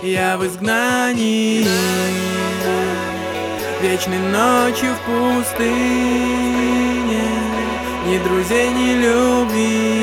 Я в изгнании, вечной ночью в пустыне. Ни друзей, ни любви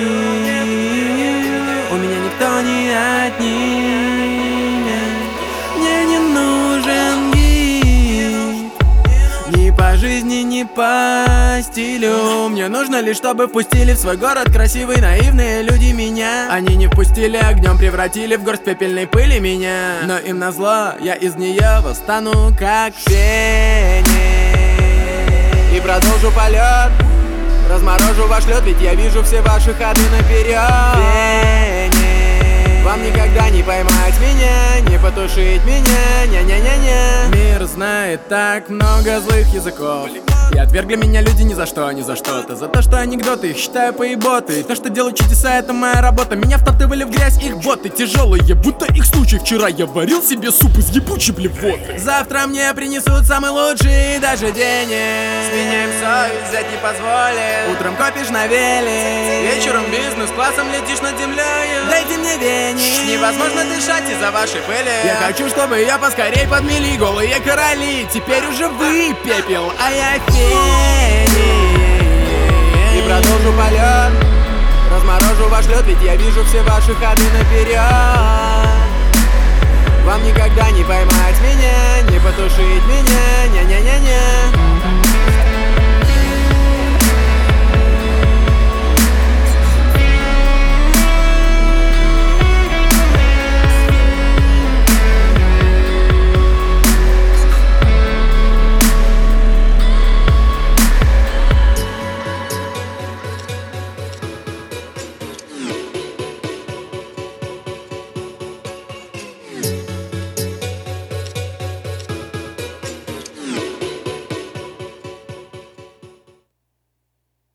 у меня никто не отнимет. Мне не нужен гид, ни по жизни, ни по стилю. Мне нужно лишь, чтобы впустили в свой город красивые, наивные люди меня. Они не впустили огнем, превратили в горсть пепельной пыли меня. Но им назло, я из нее восстану, как феникс. И продолжу полет, разморожу ваш лед, ведь я вижу все ваши ходы наперед. Феникс. Вам никогда не поймать меня, не потушить меня, ня-ня-ня-ня. Мир знает так много злых языков, и отвергли меня люди ни за что, ни за что-то. За то, что анекдоты их считаю поеботы. То, что делают чудеса, это моя работа. Меня втоптывали в грязь их боты тяжелые, будто их случай. Вчера я варил себе суп из ебучей блевоты. Завтра мне принесут самый лучший даже денег. Сменяем совесть, взять не позволит. Утром копишь на веле, вечером бизнес-классом летишь над землей. Дайте мне веник, невозможно дышать из-за вашей пыли. Я хочу, чтобы ее поскорей подмели голые короли. Теперь уже вы пепел, а я феникс. И продолжу полет, разморожу ваш лед, ведь я вижу все ваши ходы наперед. Вам никогда не поймать меня, не потушить меня, ня-ня-ня-ня.